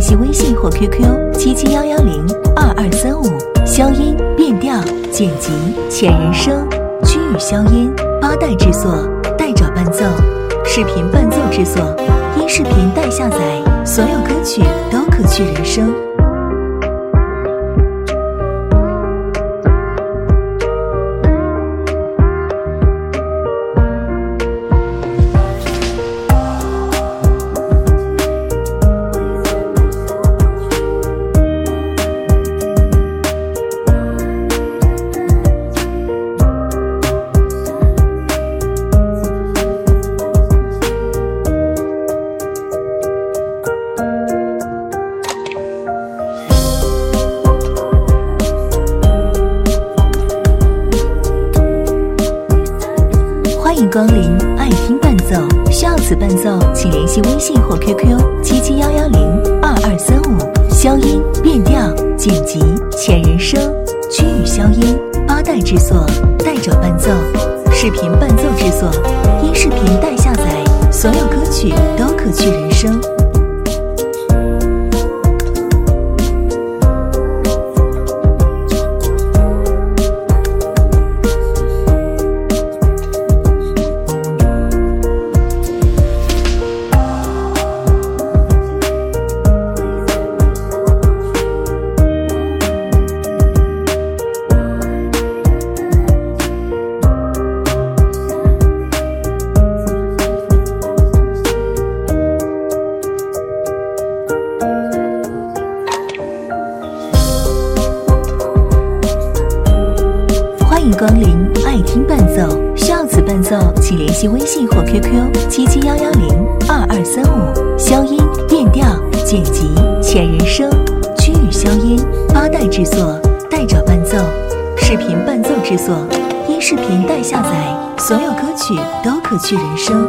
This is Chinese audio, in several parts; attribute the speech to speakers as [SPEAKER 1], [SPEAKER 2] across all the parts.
[SPEAKER 1] 系微信或 QQ7711022335，消音、变调、剪辑、浅人声、区域消音，八代制作，带找伴奏，视频伴奏制作，音视频带下载，所有歌曲都可去人声。
[SPEAKER 2] 欢迎光临爱听伴奏，需要此伴奏请联系微信或 QQ7711022335，消音、变调、剪辑、浅人声、区域消音，八代制作，带找伴奏，视频伴奏制作，音视频带下载，所有歌曲都可去人声。欢迎光临爱听伴奏，需要此伴奏请联系微信或 QQ7711022335，消音、变调、剪辑、浅人声、区域消音，八代制作，带找伴奏，视频伴奏制作，音视频带下载，所有歌曲都可去人声。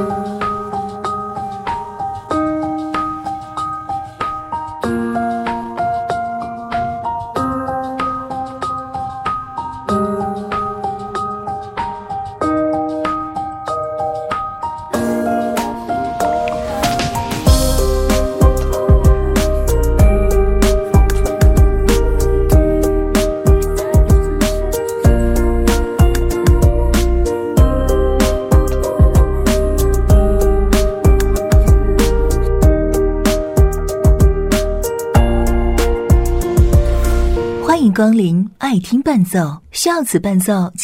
[SPEAKER 2] 欢迎光临爱听伴奏，需要此伴奏